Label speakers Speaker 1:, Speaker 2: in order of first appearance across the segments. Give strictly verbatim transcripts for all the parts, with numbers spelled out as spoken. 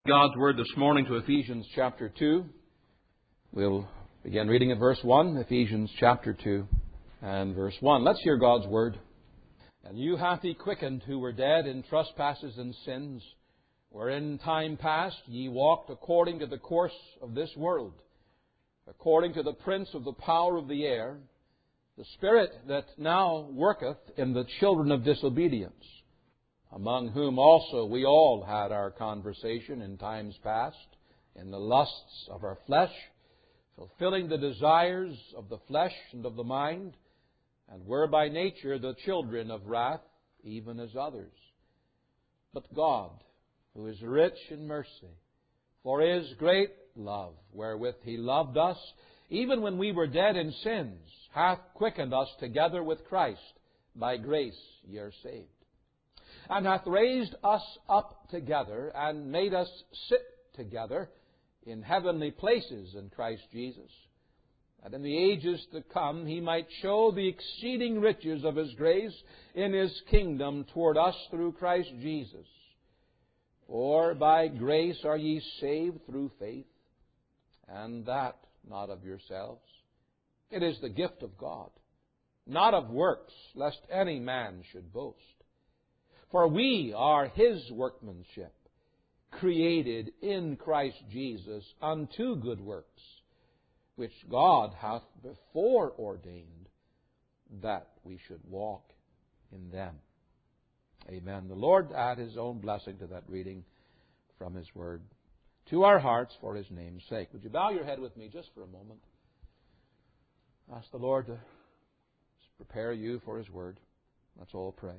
Speaker 1: God's Word this morning to Ephesians chapter two. We'll begin reading at verse one, Ephesians chapter two and verse one. Let's hear God's Word. And you hath He quickened who were dead in trespasses and sins, wherein in time past ye walked according to the course of this world, according to the prince of the power of the air, the spirit that now worketh in the children of disobedience, among whom also we all had our conversation in times past, in the lusts of our flesh, fulfilling the desires of the flesh and of the mind, and were by nature the children of wrath, even as others. But God, who is rich in mercy, for His great love, wherewith He loved us, even when we were dead in sins, hath quickened us together with Christ. By grace ye are saved. And hath raised us up together, and made us sit together in heavenly places in Christ Jesus, that in the ages to come He might show the exceeding riches of His grace in His kingdom toward us through Christ Jesus. For by grace are ye saved through faith, and that not of yourselves. It is the gift of God, not of works, lest any man should boast. For we are His workmanship, created in Christ Jesus unto good works, which God hath before ordained that we should walk in them. Amen. The Lord add His own blessing to that reading from His Word to our hearts for His name's sake. Would you bow your head with me just for a moment? Ask the Lord to prepare you for His Word. Let's all pray.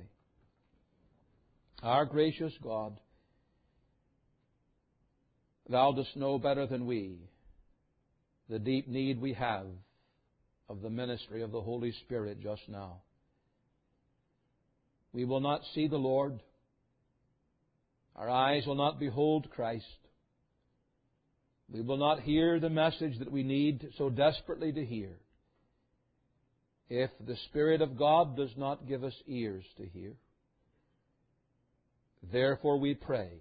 Speaker 1: Our gracious God, Thou dost know better than we the deep need we have of the ministry of the Holy Spirit just now. We will not see the Lord. Our eyes will not behold Christ. We will not hear the message that we need so desperately to hear if the Spirit of God does not give us ears to hear. Therefore we pray,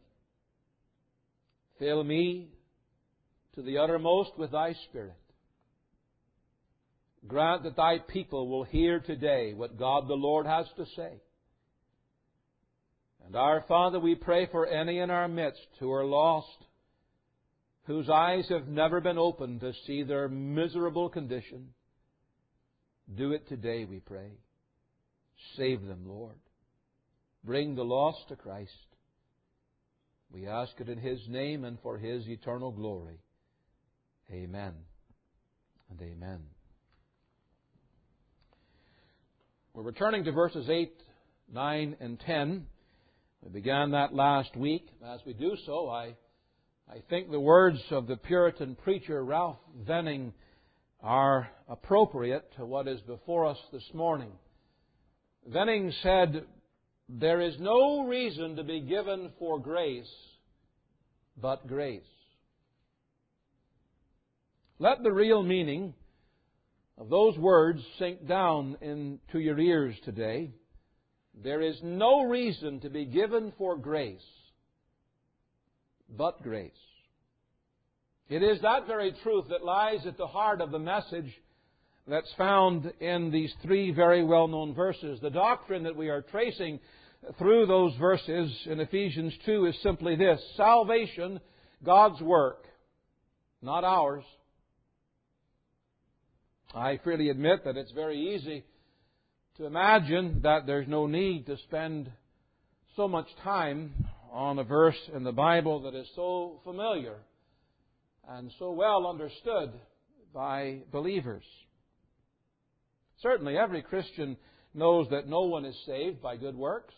Speaker 1: fill me to the uttermost with Thy Spirit. Grant that Thy people will hear today what God the Lord has to say. And our Father, we pray for any in our midst who are lost, whose eyes have never been opened to see their miserable condition. Do it today, we pray. Save them, Lord. Bring the lost to Christ. We ask it in His name and for His eternal glory. Amen and amen. We're returning to verses eight, nine, and ten. We began that last week. As we do so, I, I think the words of the Puritan preacher Ralph Venning are appropriate to what is before us this morning. Venning said, "There is no reason to be given for grace but grace." Let the real meaning of those words sink down into your ears today. There is no reason to be given for grace but grace. It is that very truth that lies at the heart of the message that's found in these three very well-known verses. The doctrine that we are tracing through those verses in Ephesians two is simply this: salvation, God's work, not ours. I freely admit that it's very easy to imagine that there's no need to spend so much time on a verse in the Bible that is so familiar and so well understood by believers. Certainly, every Christian knows that no one is saved by good works,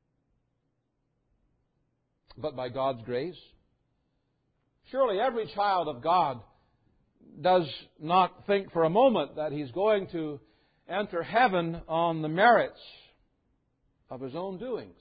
Speaker 1: but by God's grace. Surely every child of God does not think for a moment that he's going to enter heaven on the merits of his own doings.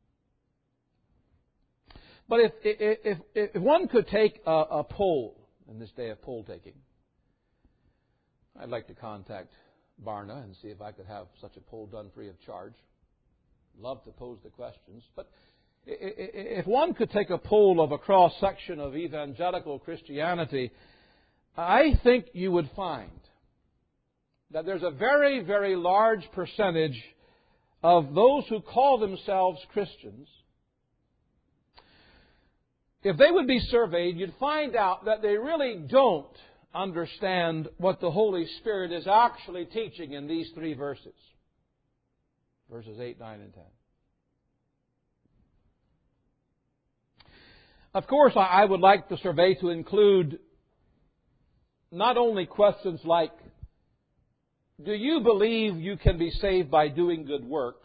Speaker 1: But if, if, if, if one could take a, a poll in this day of poll taking, I'd like to contact Barna and see if I could have such a poll done free of charge. Love to pose the questions. But If one could take a poll of a cross-section of evangelical Christianity, I think you would find that there's a very, very large percentage of those who call themselves Christians. If they would be surveyed, you'd find out that they really don't understand what the Holy Spirit is actually teaching in these three verses. Verses eight, nine, and ten. Of course, I would like the survey to include not only questions like, do you believe you can be saved by doing good works?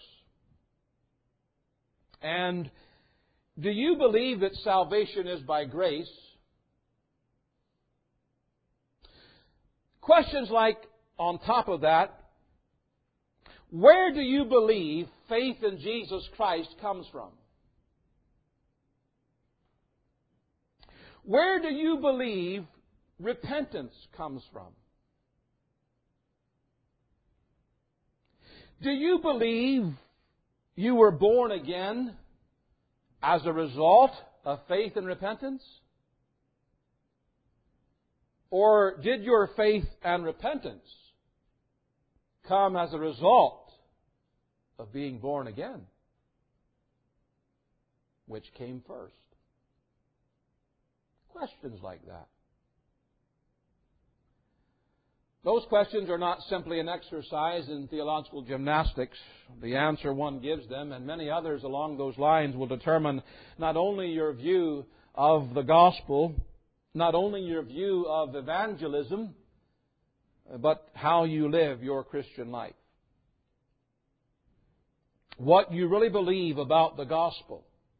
Speaker 1: And do you believe that salvation is by grace? Questions like, on top of that, where do you believe faith in Jesus Christ comes from? Where do you believe repentance comes from? Do you believe you were born again as a result of faith and repentance? Or did your faith and repentance come as a result of being born again? Which came first? Questions like that. Those questions are not simply an exercise in theological gymnastics. The answer one gives them, and many others along those lines, will determine not only your view of the gospel, not only your view of evangelism, but how you live your Christian life. What you really believe about the gospel,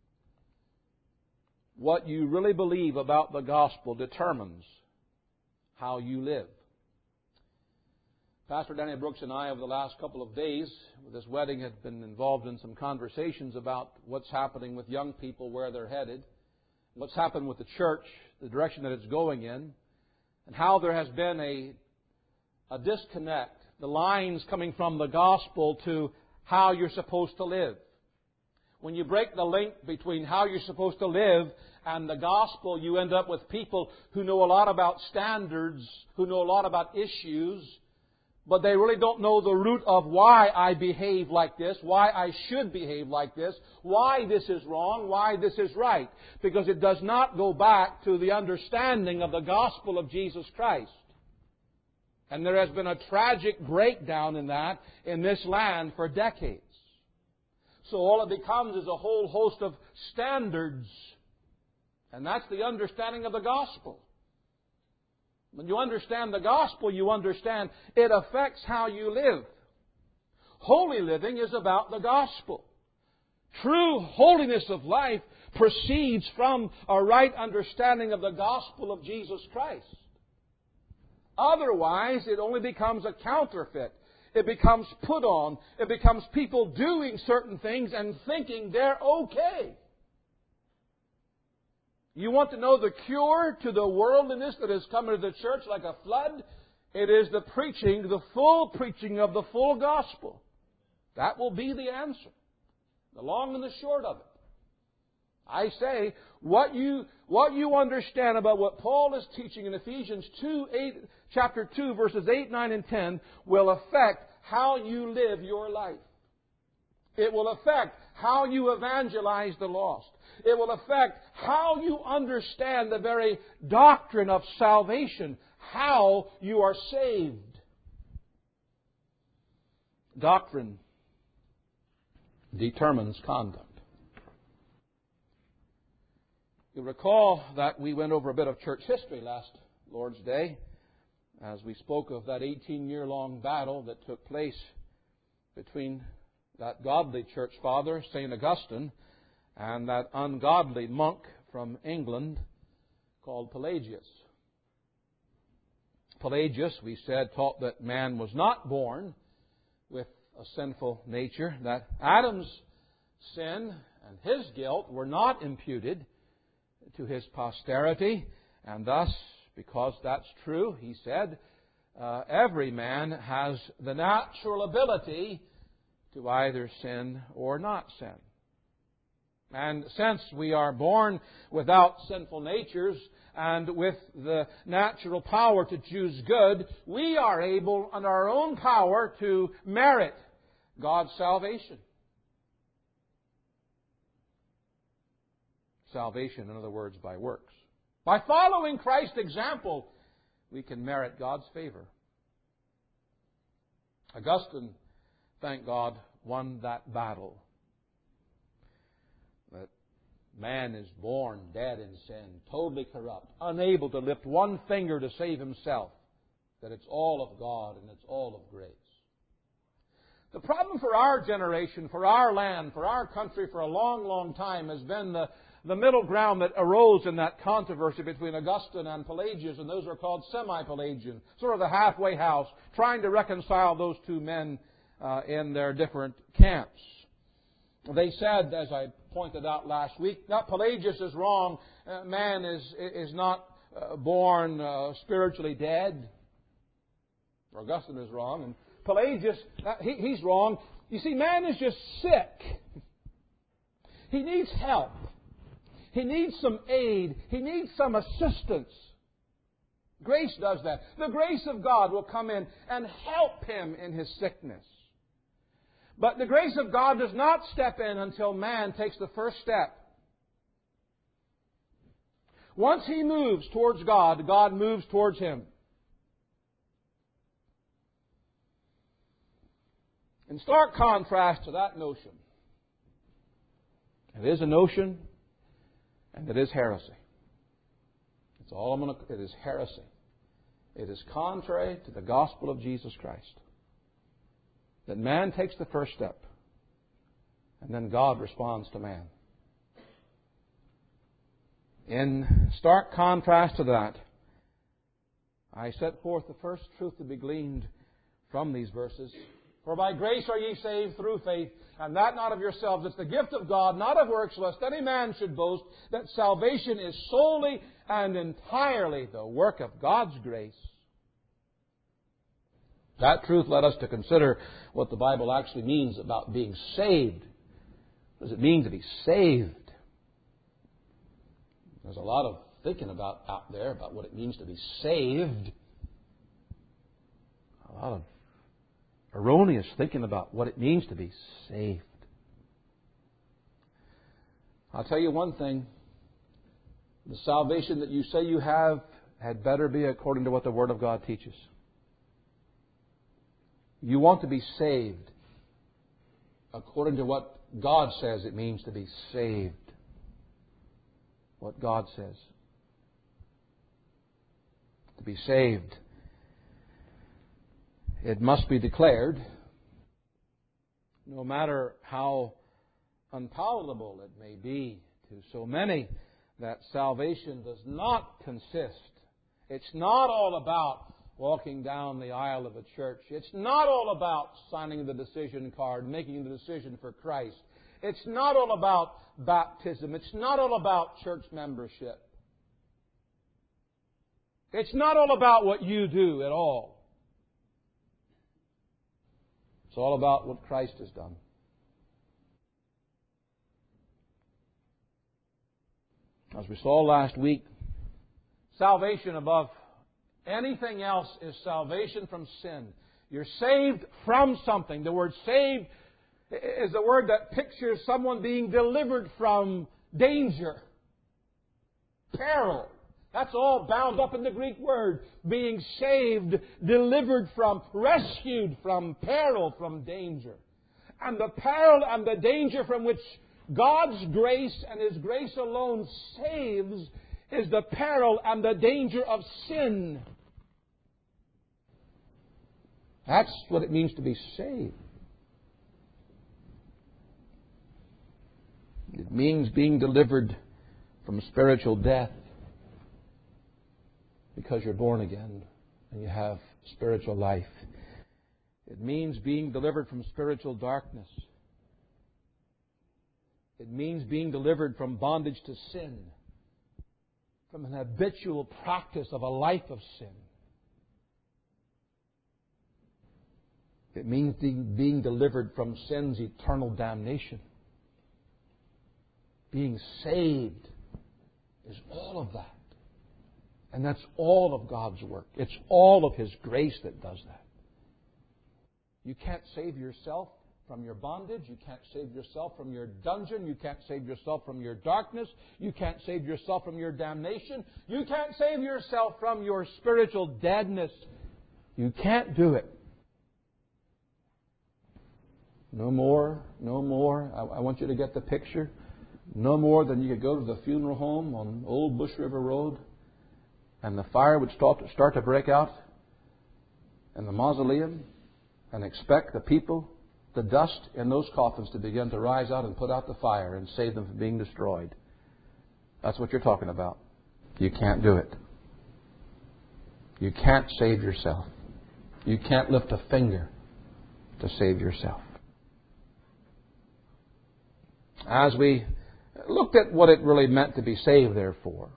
Speaker 1: what you really believe about the gospel determines how you live. Pastor Danny Brooks and I, over the last couple of days, with this wedding, had been involved in some conversations about what's happening with young people, where they're headed, what's happened with the church, the direction that it's going in, and how there has been a, a disconnect, the lines coming from the gospel to how you're supposed to live. When you break the link between how you're supposed to live and the gospel, you end up with people who know a lot about standards, who know a lot about issues, but they really don't know the root of why I behave like this, why I should behave like this, why this is wrong, why this is right. Because it does not go back to the understanding of the gospel of Jesus Christ. And there has been a tragic breakdown in that in this land for decades. So all it becomes is a whole host of standards. And that's the understanding of the gospel. When you understand the gospel, you understand it affects how you live. Holy living is about the gospel. True holiness of life proceeds from a right understanding of the gospel of Jesus Christ. Otherwise, it only becomes a counterfeit. It becomes put on. It becomes people doing certain things and thinking they're okay. You want to know the cure to the worldliness that has come into the church like a flood? It is the preaching, the full preaching of the full gospel. That will be the answer. The long and the short of it. I say, what you, what you understand about what Paul is teaching in Ephesians two, eight, chapter two, verses eight, nine, and ten will affect how you live your life. It will affect how you evangelize the lost. It will affect how you understand the very doctrine of salvation, how you are saved. Doctrine determines conduct. You'll recall that we went over a bit of church history last Lord's Day as we spoke of that eighteen-year-long battle that took place between that godly church father, Saint Augustine, and that ungodly monk from England called Pelagius. Pelagius, we said, taught that man was not born with a sinful nature, that Adam's sin and his guilt were not imputed to his posterity, and thus, because that's true, he said, uh, every man has the natural ability to either sin or not sin. And since we are born without sinful natures and with the natural power to choose good, we are able, on our own power, to merit God's salvation. Salvation, in other words, by works. By following Christ's example, we can merit God's favor. Augustine, thank God, won that battle. That man is born dead in sin, totally corrupt, unable to lift one finger to save himself. That it's all of God and it's all of grace. The problem for our generation, for our land, for our country for a long, long time has been the, the middle ground that arose in that controversy between Augustine and Pelagius, and those are called semi-Pelagian, sort of the halfway house, trying to reconcile those two men uh, in their different camps. They said, as I pointed out last week, that Pelagius is wrong. Uh, man is is not uh, born uh, spiritually dead. Or Augustine is wrong. And Pelagius, uh, he, he's wrong. You see, man is just sick. He needs help. He needs some aid. He needs some assistance. Grace does that. The grace of God will come in and help him in his sickness. But the grace of God does not step in until man takes the first step. Once he moves towards God, God moves towards him. In stark contrast to that notion, it is a notion and it is heresy. It's all I'm going to, it is heresy. It is contrary to the gospel of Jesus Christ. That man takes the first step, and then God responds to man. In stark contrast to that, I set forth the first truth to be gleaned from these verses. For by grace are ye saved through faith, and that not of yourselves. It's the gift of God, not of works, lest any man should boast. That salvation is solely and entirely the work of God's grace. That truth led us to consider what the Bible actually means about being saved. What does it mean to be saved? There's a lot of thinking about out there about what it means to be saved. A lot of erroneous thinking about what it means to be saved. I'll tell you one thing. The salvation that you say you have had better be according to what the Word of God teaches. You want to be saved according to what God says it means to be saved. What God says. To be saved, it must be declared, no matter how unpalatable it may be to so many, that salvation does not consist. It's not all about walking down the aisle of a church. It's not all about signing the decision card, making the decision for Christ. It's not all about baptism. It's not all about church membership. It's not all about what you do at all. It's all about what Christ has done. As we saw last week, salvation above anything else is salvation from sin. You're saved from something. The word saved is a word that pictures someone being delivered from danger, peril. That's all bound up in the Greek word. Being saved, delivered from, rescued from peril, from danger. And the peril and the danger from which God's grace and His grace alone saves is the peril and the danger of sin. That's what it means to be saved. It means being delivered from spiritual death because you're born again and you have spiritual life. It means being delivered from spiritual darkness. It means being delivered from bondage to sin, from an habitual practice of a life of sin. It means being delivered from sin's eternal damnation. Being saved is all of that. And that's all of God's work. It's all of His grace that does that. You can't save yourself from your bondage. You can't save yourself from your dungeon. You can't save yourself from your darkness. You can't save yourself from your damnation. You can't save yourself from your spiritual deadness. You can't do it. No more, no more. I, I want you to get the picture. No more than you could go to the funeral home on Old Bush River Road and the fire would start to, start to break out in the mausoleum and expect the people, the dust in those coffins to begin to rise out and put out the fire and save them from being destroyed. That's what you're talking about. You can't do it. You can't save yourself. You can't lift a finger to save yourself. As we looked at what it really meant to be saved, therefore,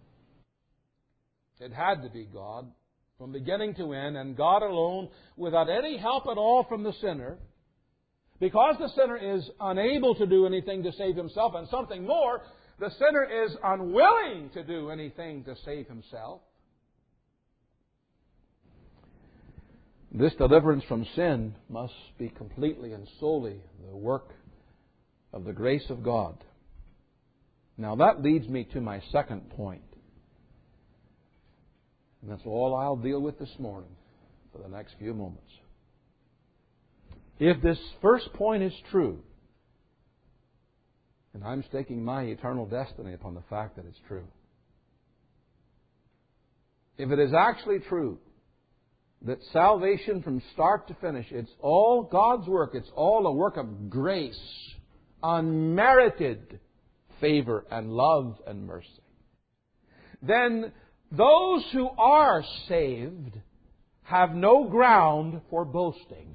Speaker 1: it had to be God from beginning to end, and God alone, without any help at all from the sinner, because the sinner is unable to do anything to save himself, and something more, the sinner is unwilling to do anything to save himself. This deliverance from sin must be completely and solely the work of the grace of God. Now that leads me to my second point. And that's all I'll deal with this morning for the next few moments. If this first point is true, and I'm staking my eternal destiny upon the fact that it's true. If it is actually true that salvation from start to finish, it's all God's work, it's all a work of grace, unmerited favor and love and mercy, then those who are saved have no ground for boasting.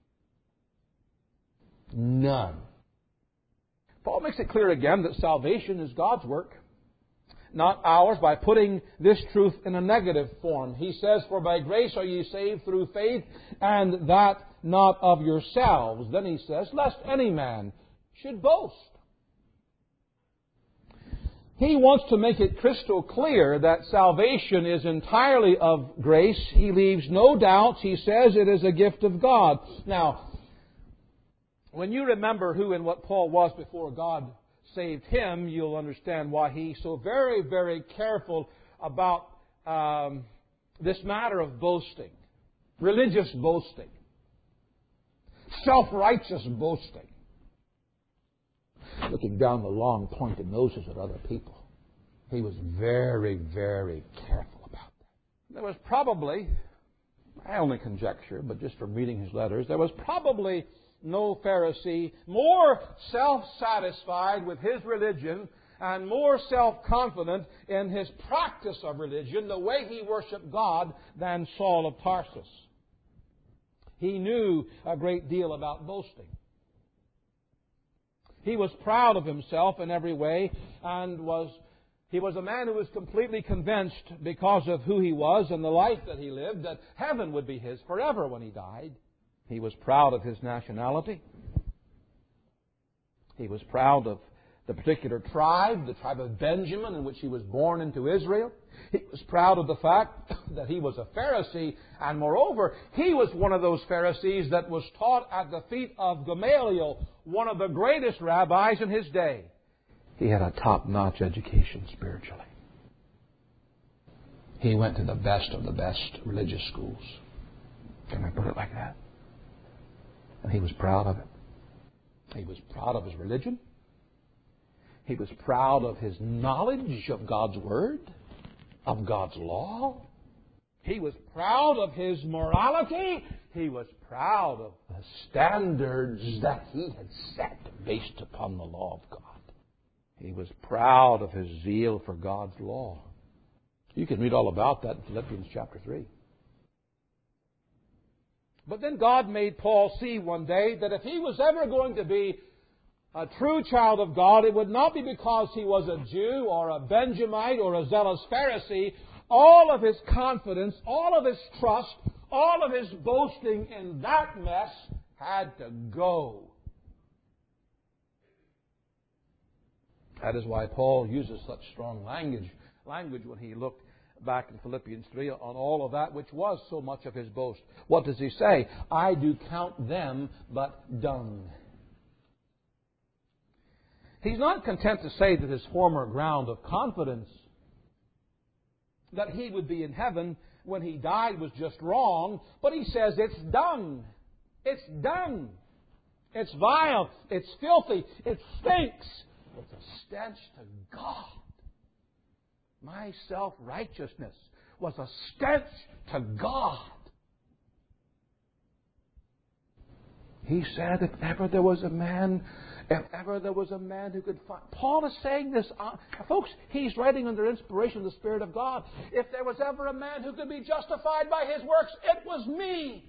Speaker 1: None. Paul makes it clear again that salvation is God's work, not ours, by putting this truth in a negative form. He says, "For by grace are ye saved through faith, and that not of yourselves." Then he says, "Lest any man should boast." He wants to make it crystal clear that salvation is entirely of grace. He leaves no doubts. He says it is a gift of God. Now, when you remember who and what Paul was before God saved him, you'll understand why he's so very, very careful about um, this matter of boasting. Religious boasting. Self-righteous boasting. Looking down the long pointed noses at other people. He was very, very careful about that. There was probably, I only conjecture, but just from reading his letters, there was probably no Pharisee more self-satisfied with his religion and more self-confident in his practice of religion, the way he worshiped God, than Saul of Tarsus. He knew a great deal about boasting. He was proud of himself in every way, and was he was a man who was completely convinced, because of who he was and the life that he lived, that heaven would be his forever when he died. He was proud of his nationality. He was proud of the particular tribe, the tribe of Benjamin, in which he was born into Israel. He was proud of the fact that he was a Pharisee, and moreover, he was one of those Pharisees that was taught at the feet of Gamaliel, one of the greatest rabbis in his day. He had a top-notch education spiritually. He went to the best of the best religious schools. Can I put it like that? And he was proud of it. He was proud of his religion. He was proud of his knowledge of God's Word, of God's law. He was proud of his morality. He was proud of the standards that he had set based upon the law of God. He was proud of his zeal for God's law. You can read all about that in Philippians chapter three. But then God made Paul see one day that if he was ever going to be a true child of God, it would not be because he was a Jew or a Benjamite or a zealous Pharisee. All of his confidence, all of his trust, all of his boasting in that mess had to go. That is why Paul uses such strong language, language when he looked back in Philippians three on all of that which was so much of his boast. What does he say? I do count them but dung. He's not content to say that his former ground of confidence, that he would be in heaven when he died, was just wrong, but he says it's dung. It's dung. It's vile. It's filthy. It stinks. It's a stench to God. My self-righteousness was a stench to God. He said, if ever there was a man, if ever there was a man who could find... Paul is saying this, uh, folks, he's writing under inspiration of the Spirit of God. If there was ever a man who could be justified by his works, it was me.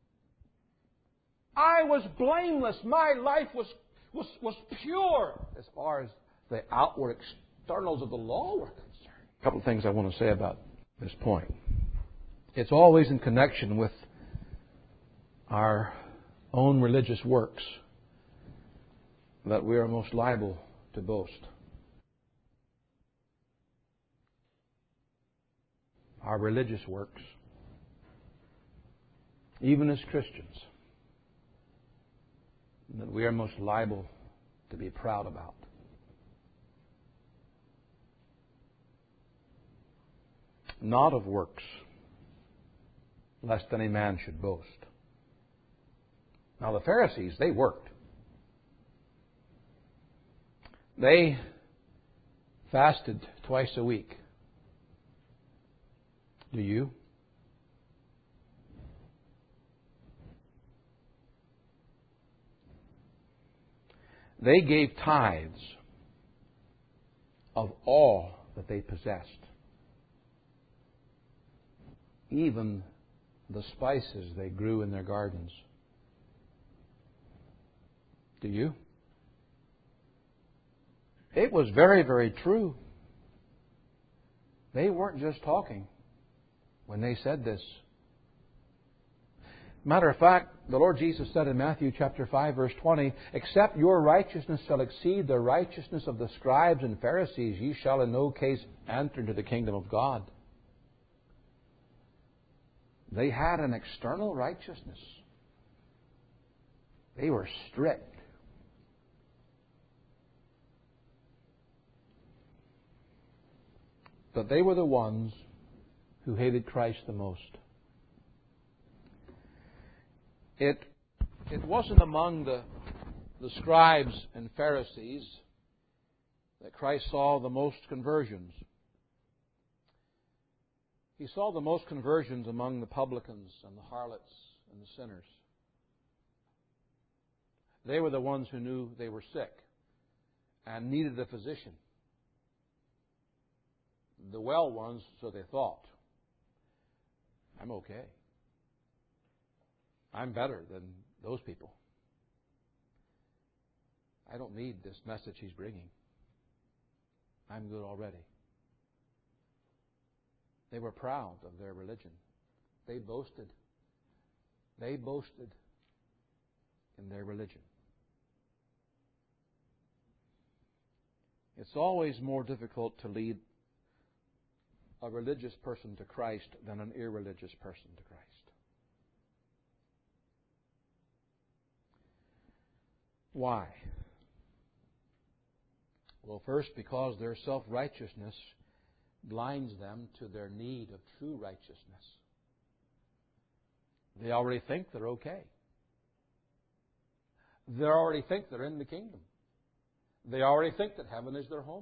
Speaker 1: I was blameless. My life was, was, was pure as far as the outward externals of the law were concerned. A couple of things I want to say about this point. It's always in connection with our own religious works that we are most liable to boast. Our religious works, even as Christians, that we are most liable to be proud about. Not of works, lest any man should boast. Now the Pharisees, they worked. They fasted twice a week. Do you? They gave tithes of all that they possessed. Even the spices they grew in their gardens. Do you? It was very, very true. They weren't just talking when they said this. Matter of fact, the Lord Jesus said in Matthew chapter five, verse twenty, except your righteousness shall exceed the righteousness of the scribes and Pharisees, ye shall in no case enter into the kingdom of God. They had an external righteousness. They were strict. But they were the ones who hated Christ the most. It, it wasn't among the, the scribes and Pharisees that Christ saw the most conversions. He saw the most conversions among the publicans and the harlots and the sinners. They were the ones who knew they were sick and needed a physician. The well ones, so they thought, I'm okay. I'm better than those people. I don't need this message he's bringing. I'm good already. They were proud of their religion. They boasted. They boasted in their religion. It's always more difficult to lead a religious person to Christ than an irreligious person to Christ. Why? Well, first, because their self-righteousness blinds them to their need of true righteousness. They already think they're okay. They already think they're in the kingdom. They already think that heaven is their home.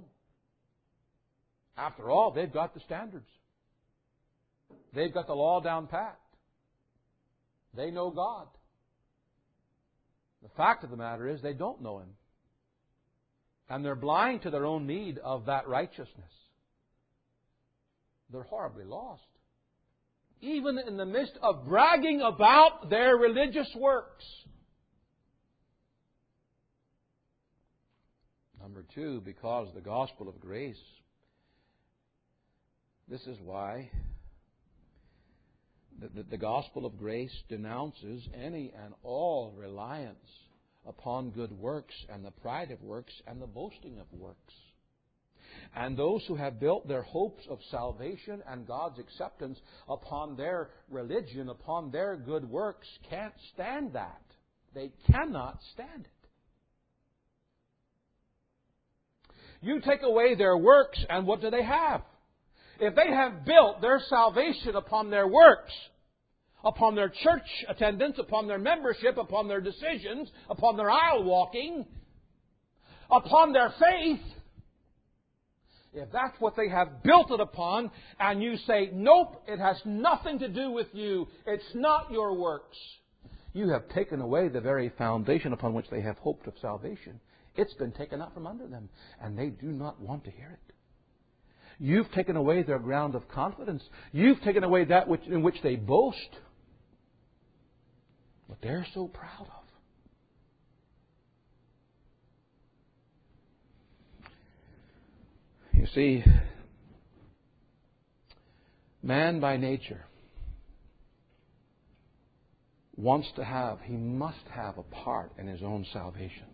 Speaker 1: After all, they've got the standards. They've got the law down pat. They know God. The fact of the matter is they don't know Him. And they're blind to their own need of that righteousness. They're horribly lost. Even in the midst of bragging about their religious works. Number two, because the gospel of grace. This is why the, the, the gospel of grace denounces any and all reliance upon good works and the pride of works and the boasting of works. And those who have built their hopes of salvation and God's acceptance upon their religion, upon their good works, can't stand that. They cannot stand it. You take away their works, and what do they have? If they have built their salvation upon their works, upon their church attendance, upon their membership, upon their decisions, upon their aisle walking, upon their faith, if that's what they have built it upon, and you say, nope, it has nothing to do with you, it's not your works, you have taken away the very foundation upon which they have hoped of salvation. It's been taken out from under them, and they do not want to hear it. You've taken away their ground of confidence. You've taken away that which, in which they boast, what they're so proud of. You see, man by nature wants to have, he must have a part in his own salvation.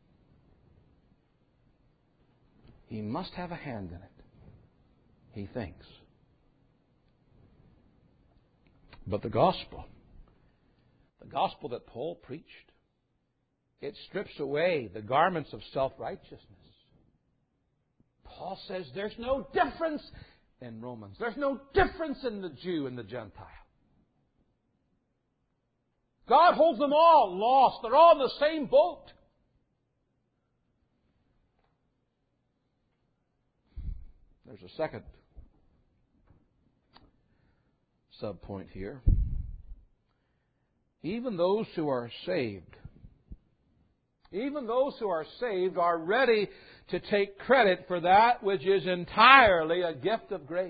Speaker 1: He must have a hand in it, he thinks. But the gospel, the gospel that Paul preached, it strips away the garments of self-righteousness. Paul says there's no difference in Romans. There's no difference in the Jew and the Gentile. God holds them all lost. They're all in the same boat. There's a second sub-point here. Even those who are saved, even those who are saved are ready to take credit for that which is entirely a gift of grace.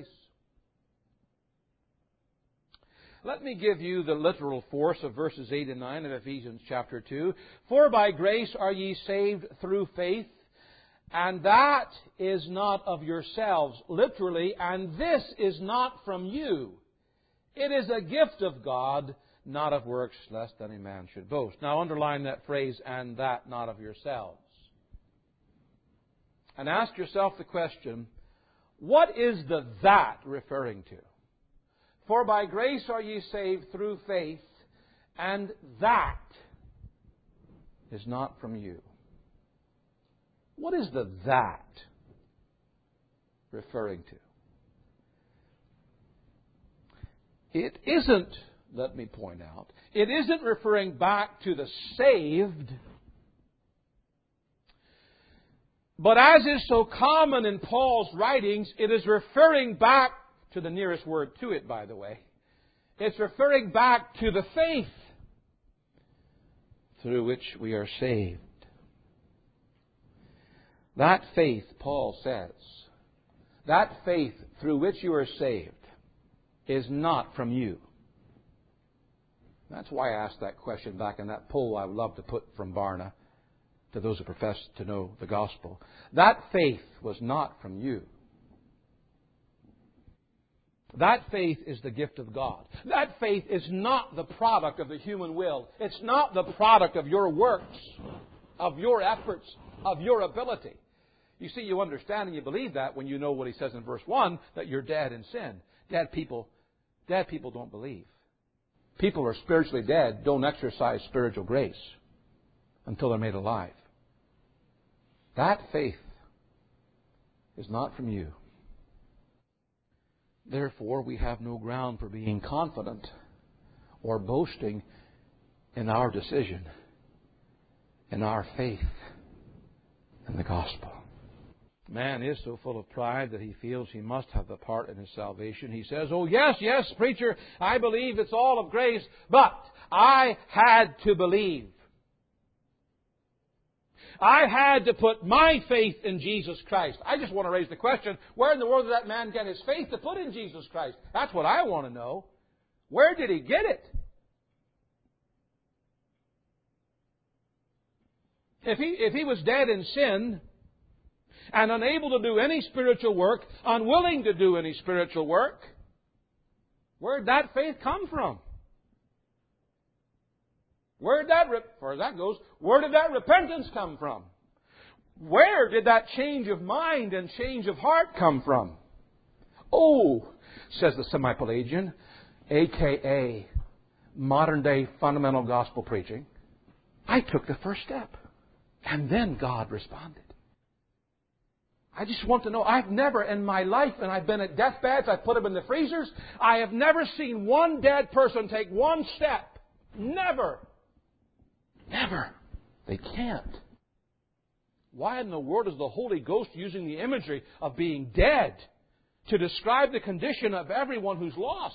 Speaker 1: Let me give you the literal force of verses eight and nine of Ephesians chapter two. For by grace are ye saved through faith, and that is not of yourselves, literally, and this is not from you. It is a gift of God, not of works, lest any man should boast. Now underline that phrase, and that not of yourselves. And ask yourself the question, what is the that referring to? For by grace are ye saved through faith, and that is not from you. What is the that referring to? It isn't, let me point out, it isn't referring back to the saved, but as is so common in Paul's writings, it is referring back to the nearest word to it, by the way. It's referring back to the faith through which we are saved. That faith, Paul says, that faith through which you are saved is not from you. That's why I asked that question back in that poll I would love to put from Barna to those who profess to know the gospel. That faith was not from you. That faith is the gift of God. That faith is not the product of the human will. It's not the product of your works, of your efforts, of your ability. You see, you understand and you believe that when you know what he says in verse one, that you're dead in sin. Dead people, dead people don't believe. People who are spiritually dead don't exercise spiritual grace until they're made alive. That faith is not from you. Therefore, we have no ground for being confident or boasting in our decision, in our faith in the gospel. Man is so full of pride that he feels he must have the part in his salvation. He says, oh yes, yes, preacher, I believe it's all of grace, but I had to believe. I had to put my faith in Jesus Christ. I just want to raise the question, where in the world did that man get his faith to put in Jesus Christ? That's what I want to know. Where did he get it? If he, if he was dead in sin and unable to do any spiritual work, unwilling to do any spiritual work, where did that faith come from? Where did that, as far as that goes, where did that repentance come from? Where did that change of mind and change of heart come from? Oh, says the Semi-Pelagian, a k a modern-day fundamental gospel preaching, I took the first step. And then God responded. I just want to know, I've never in my life, and I've been at deathbeds, I've put them in the freezers, I have never seen one dead person take one step. Never. Never. They can't. Why in the world is the Holy Ghost using the imagery of being dead to describe the condition of everyone who's lost?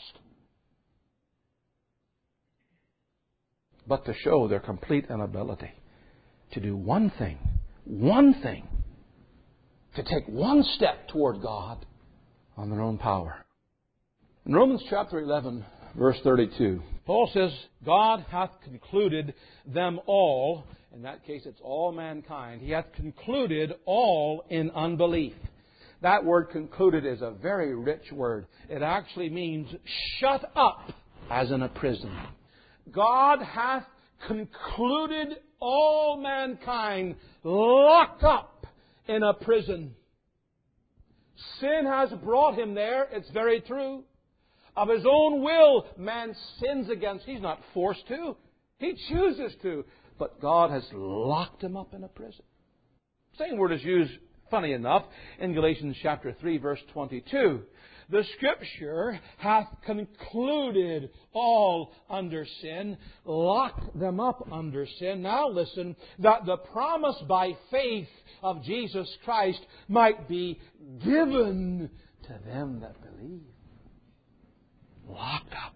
Speaker 1: But to show their complete inability to do one thing, one thing, to take one step toward God on their own power. In Romans chapter eleven, verse thirty-two, Paul says, God hath concluded them all, in that case it's all mankind, He hath concluded all in unbelief. That word concluded is a very rich word. It actually means shut up as in a prison. God hath concluded all mankind locked up in a prison. Sin has brought him there, it's very true. Of his own will, man sins against. He's not forced to. He chooses to. But God has locked him up in a prison. The same word is used, funny enough, in Galatians chapter three, verse twenty-two. The Scripture hath concluded all under sin, locked them up under sin. Now listen, that the promise by faith of Jesus Christ might be given to them that believe. Locked up.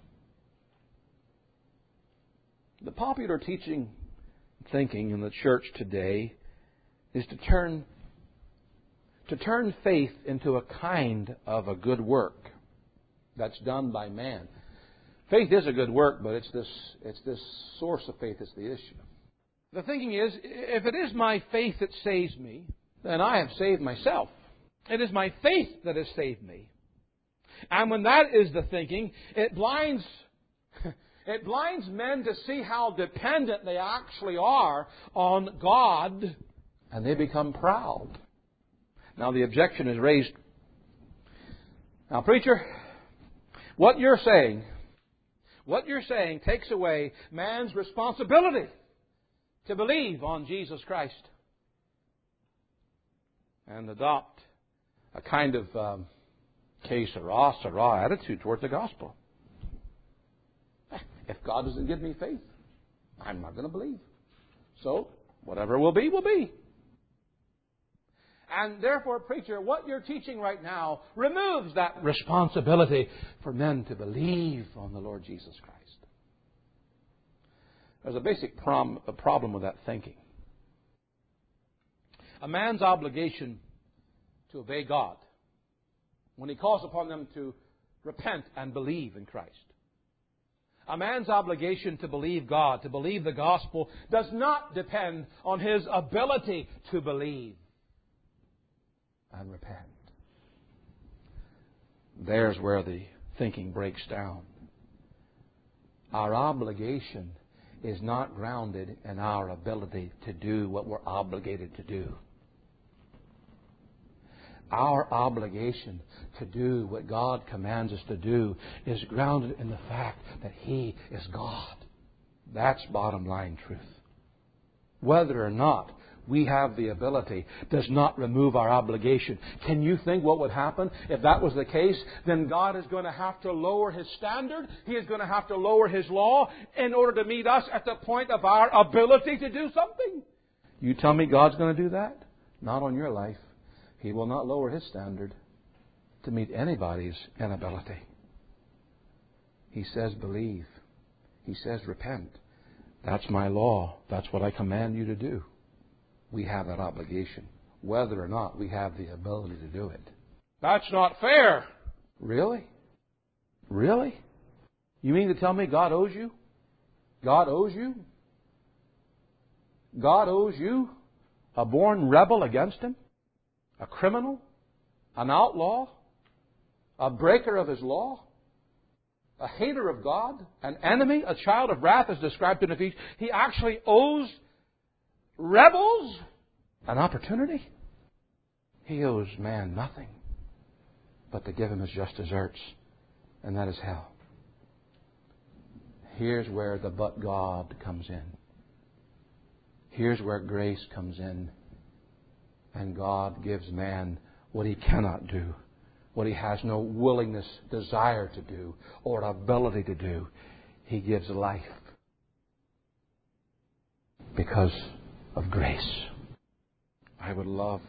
Speaker 1: The popular teaching, thinking in the church today is to turn to turn faith into a kind of a good work that's done by man. Faith is a good work, but it's this it's this source of faith that's the issue. The thinking is, if it is my faith that saves me, then I have saved myself. It is my faith that has saved me. And when that is the thinking, it blinds it blinds men to see how dependent they actually are on God, and they become proud. Now the objection is raised. Now, preacher, what you're saying, what you're saying takes away man's responsibility to believe on Jesus Christ and adopt a kind of um, que sera, sera attitude towards the gospel. If God doesn't give me faith, I'm not going to believe. So, whatever will be, will be. And therefore, preacher, what you're teaching right now removes that responsibility for men to believe on the Lord Jesus Christ. There's a basic prom- a problem with that thinking. A man's obligation to obey God when He calls upon them to repent and believe in Christ. A man's obligation to believe God, to believe the gospel, does not depend on his ability to believe and repent. There's where the thinking breaks down. Our obligation is not grounded in our ability to do what we're obligated to do. Our obligation to do what God commands us to do is grounded in the fact that He is God. That's bottom line truth. Whether or not we have the ability does not remove our obligation. Can you think what would happen if that was the case? Then God is going to have to lower His standard. He is going to have to lower His law in order to meet us at the point of our ability to do something. You tell me God's going to do that? Not on your life. He will not lower His standard to meet anybody's inability. He says believe. He says repent. That's my law. That's what I command you to do. We have that obligation, whether or not we have the ability to do it. That's not fair. Really? Really? You mean to tell me God owes you? God owes you? God owes you a born rebel against Him? A criminal? An outlaw? A breaker of His law? A hater of God? An enemy? A child of wrath as described in Ephesians? He actually owes rebels An opportunity? He owes man nothing but to give him his just deserts, and that is hell. Here's where the but God comes in. Here's where grace comes in. And God gives man what he cannot do, what he has no willingness, desire to do, or ability to do. He gives life because of grace. I would love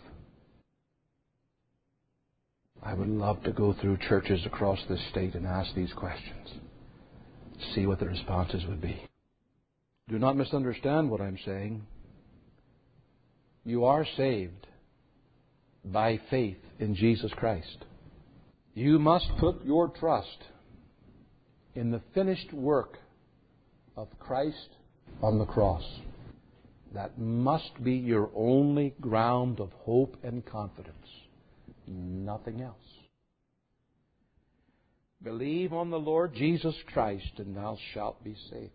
Speaker 1: I would love to go through churches across this state and ask these questions. See what the responses would be. Do not misunderstand what I'm saying. You are saved by faith in Jesus Christ. You must put your trust in the finished work of Christ on the cross. That must be your only ground of hope and confidence. Nothing else. Believe on the Lord Jesus Christ and thou shalt be saved.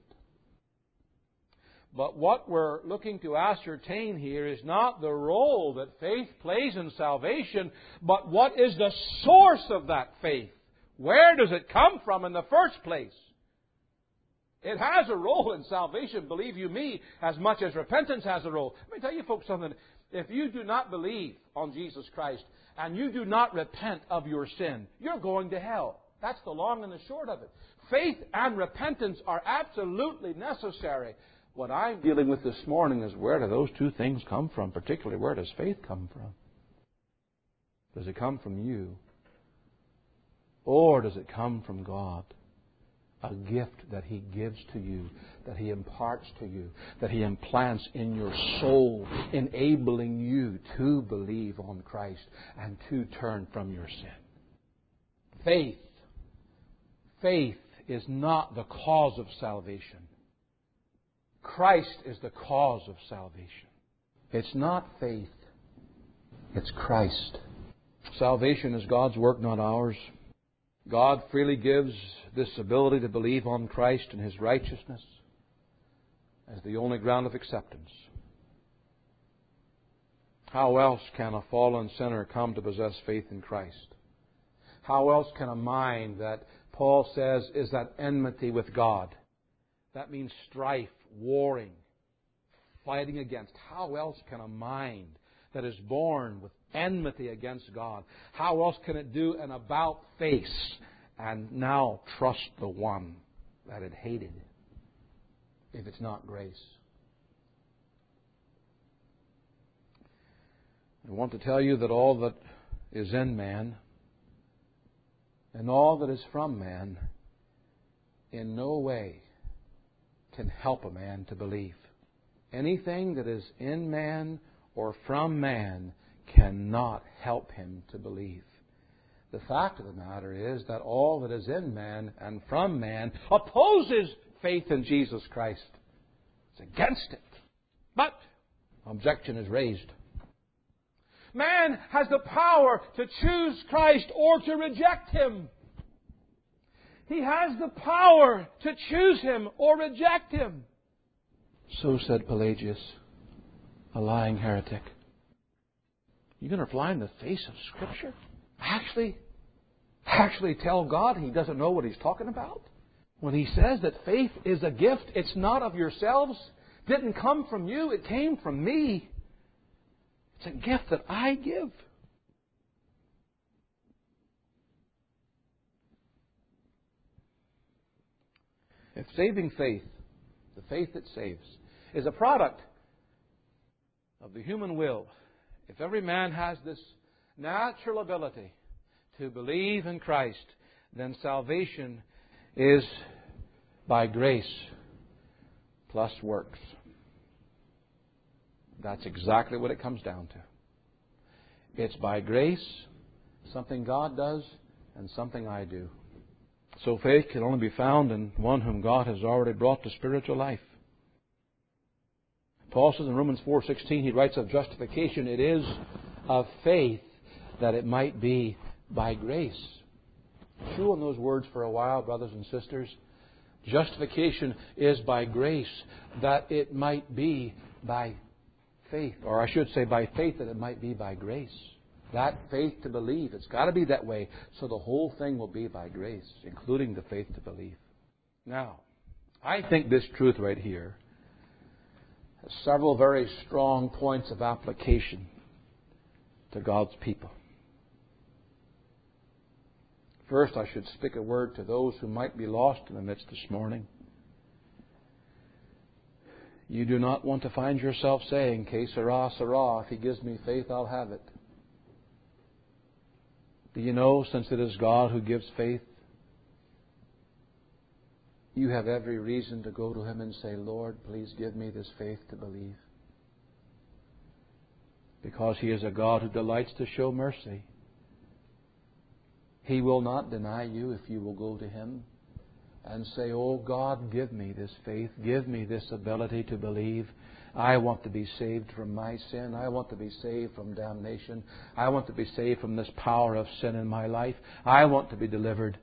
Speaker 1: But what we're looking to ascertain here is not the role that faith plays in salvation, but what is the source of that faith? Where does it come from in the first place? It has a role in salvation, believe you me, as much as repentance has a role. Let me tell you folks something. If you do not believe on Jesus Christ and you do not repent of your sin, you're going to hell. That's the long and the short of it. Faith and repentance are absolutely necessary. What I'm dealing with this morning is where do those two things come from? Particularly, where does faith come from? Does it come from you? Or does it come from God? A gift that He gives to you, that He imparts to you, that He implants in your soul, enabling you to believe on Christ and to turn from your sin. Faith. Faith is not the cause of salvation. Christ is the cause of salvation. It's not faith. It's Christ. Salvation is God's work, not ours. God freely gives this ability to believe on Christ and His righteousness as the only ground of acceptance. How else can a fallen sinner come to possess faith in Christ? How else can a mind that Paul says is at enmity with God? That means strife, warring, fighting against. How else can a mind that is born with enmity against God, how else can it do an about face and now trust the one that it hated if it's not grace? I want to tell you that all that is in man and all that is from man in no way can help a man to believe. Anything that is in man or from man cannot help him to believe. The fact of the matter is that all that is in man and from man opposes faith in Jesus Christ. It's against it. But objection is raised. Man has the power to choose Christ or to reject Him. He has the power to choose Him or reject Him. So said Pelagius, a lying heretic. You're going to fly in the face of Scripture? Actually, actually tell God He doesn't know what He's talking about? When He says that faith is a gift, it's not of yourselves, didn't come from you, it came from me. It's a gift that I give. If saving faith, the faith that saves, is a product of the human will, if every man has this natural ability to believe in Christ, then salvation is by grace plus works. That's exactly what it comes down to. It's by grace, something God does, and something I do. So faith can only be found in one whom God has already brought to spiritual life. Paul says in Romans four sixteen, he writes of justification, it is of faith that it might be by grace. Chew on those words for a while, brothers and sisters. Justification is by grace that it might be by faith, or I should say by faith that it might be by grace. That faith to believe, it's got to be that way, so the whole thing will be by grace, including the faith to believe. Now, I think this truth right here has several very strong points of application to God's people. First, I should speak a word to those who might be lost in the midst this morning. You do not want to find yourself saying, "Que sera, sera, if He gives me faith, I'll have it." Do you know, since it is God who gives faith, you have every reason to go to Him and say, "Lord, please give me this faith to believe." Because He is a God who delights to show mercy. He will not deny you if you will go to Him and say, "Oh God, give me this faith. Give me this ability to believe. I want to be saved from my sin. I want to be saved from damnation. I want to be saved from this power of sin in my life. I want to be delivered."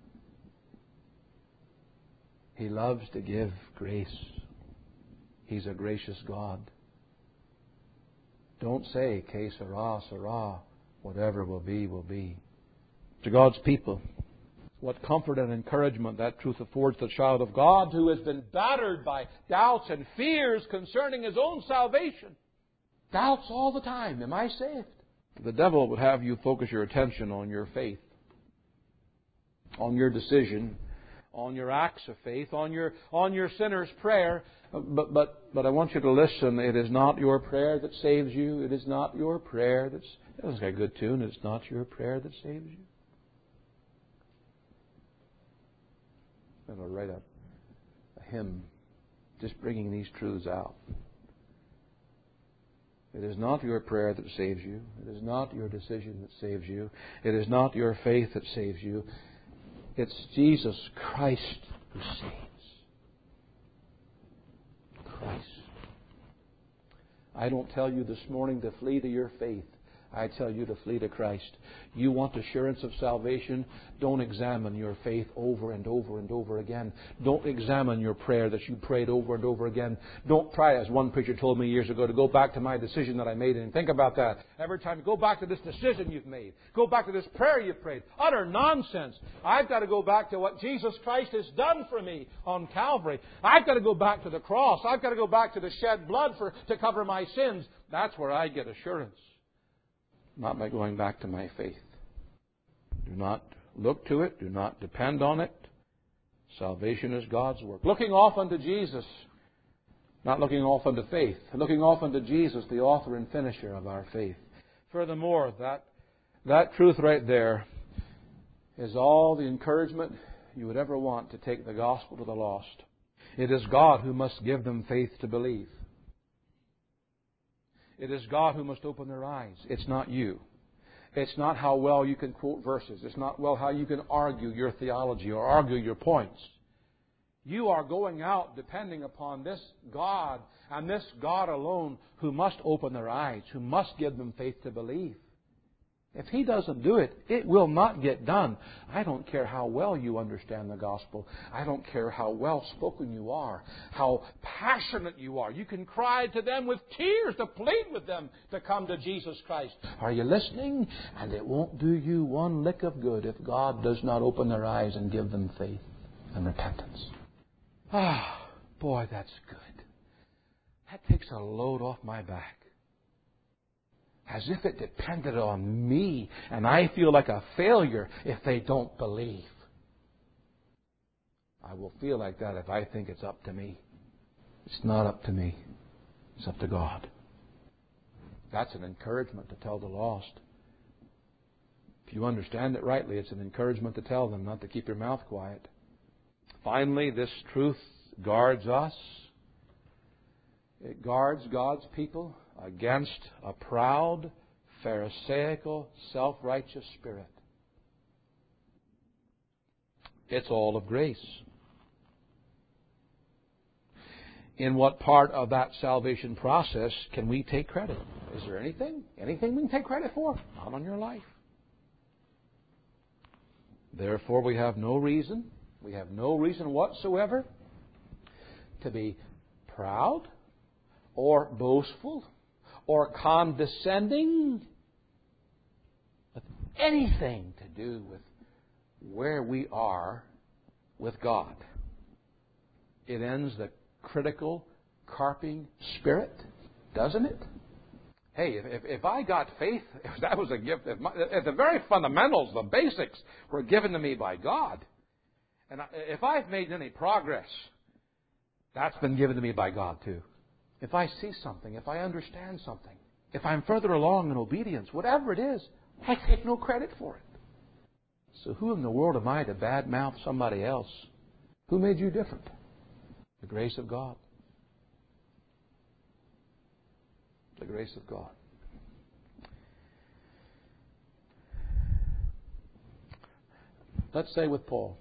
Speaker 1: He loves to give grace. He's a gracious God. Don't say, "Que sera, sera. Whatever will be, will be." To God's people, what comfort and encouragement that truth affords the child of God who has been battered by doubts and fears concerning his own salvation. Doubts all the time. Am I saved? The devil would have you focus your attention on your faith, on your decision, on your acts of faith, on your on your sinner's prayer. But but but I want you to listen. It is not your prayer that saves you. It is not your prayer that's that's got a good tune. It's not your prayer that saves you. I'm going to write a, a hymn just bringing these truths out. It is not your prayer that saves you. It is not your decision that saves you. It is not your faith that saves you. It's Jesus Christ who saves. Christ. I don't tell you this morning to flee to your faith. I tell you to flee to Christ. You want assurance of salvation? Don't examine your faith over and over and over again. Don't examine your prayer that you prayed over and over again. Don't try, as one preacher told me years ago, to go back to my decision that I made and think about that. Every time you go back to this decision you've made. Go back to this prayer you prayed. Utter nonsense. I've got to go back to what Jesus Christ has done for me on Calvary. I've got to go back to the cross. I've got to go back to the shed blood for to cover my sins. That's where I get assurance. Not by going back to my faith. Do not look to it. Do not depend on it. Salvation is God's work. Looking off unto Jesus. Not looking off unto faith. Looking off unto Jesus, the author and finisher of our faith. Furthermore, that, that truth right there is all the encouragement you would ever want to take the gospel to the lost. It is God who must give them faith to believe. It is God who must open their eyes. It's not you. It's not how well you can quote verses. It's not well how you can argue your theology or argue your points. You are going out depending upon this God and this God alone who must open their eyes, who must give them faith to believe. If He doesn't do it, it will not get done. I don't care how well you understand the gospel. I don't care how well spoken you are, how passionate you are. You can cry to them with tears to plead with them to come to Jesus Christ. Are you listening? And it won't do you one lick of good if God does not open their eyes and give them faith and repentance. Ah, boy, that's good. That takes a load off my back. As if it depended on me, and I feel like a failure if they don't believe. I will feel like that if I think it's up to me. It's not up to me. It's up to God. That's an encouragement to tell the lost. If you understand it rightly, it's an encouragement to tell them, not to keep your mouth quiet. Finally, this truth guards us. It guards God's people against a proud, pharisaical, self-righteous spirit. It's all of grace. In what part of that salvation process can we take credit? Is there anything? Anything we can take credit for? Not on your life. Therefore, we have no reason, we have no reason whatsoever to be proud or boastful or condescending with anything to do with where we are with God. It ends the critical, carping spirit, doesn't it? Hey, if, if I got faith, if that was a gift, if, my, if the very fundamentals, the basics, were given to me by God, and I, if I've made any progress, that's been given to me by God too. If I see something, if I understand something, if I'm further along in obedience, whatever it is, I take no credit for it. So who in the world am I to badmouth somebody else? Who made you different? The grace of God. The grace of God. Let's say with Paul.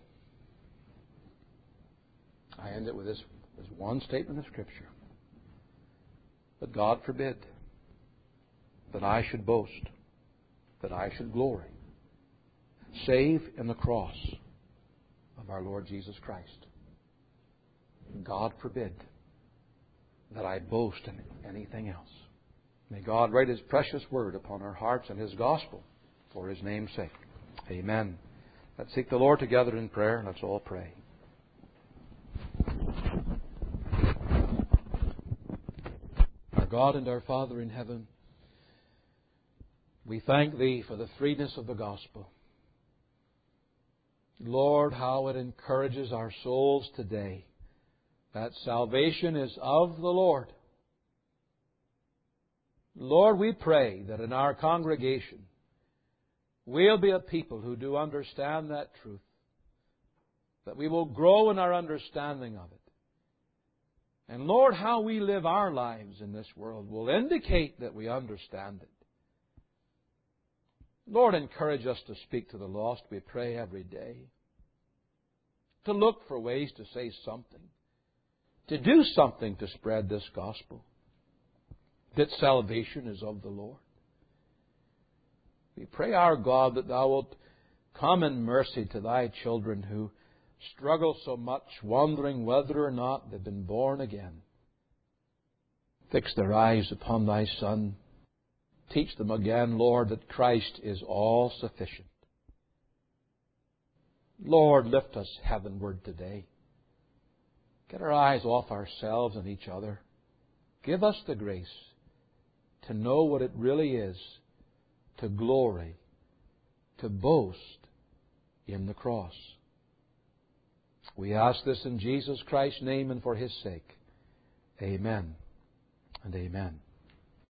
Speaker 1: I end it with this, this one statement of Scripture. But God forbid that I should boast, that I should glory, save in the cross of our Lord Jesus Christ. God forbid that I boast in anything else. May God write His precious word upon our hearts and His gospel for His name's sake. Amen. Let's seek the Lord together in prayer. Let's all pray. Our God and our Father in heaven, we thank Thee for the freeness of the gospel. Lord, how it encourages our souls today that salvation is of the Lord. Lord, we pray that in our congregation we'll be a people who do understand that truth, that we will grow in our understanding of it. And Lord, how we live our lives in this world will indicate that we understand it. Lord, encourage us to speak to the lost, we pray, every day. To look for ways to say something. To do something to spread this gospel. That salvation is of the Lord. We pray, our God, that Thou wilt come in mercy to Thy children who struggle so much, wondering whether or not they've been born again. Fix their eyes upon Thy Son. Teach them again, Lord, that Christ is all sufficient. Lord, lift us heavenward today. Get our eyes off ourselves and each other. Give us the grace to know what it really is to glory, to boast in the cross. We ask this in Jesus Christ's name and for His sake. Amen and amen.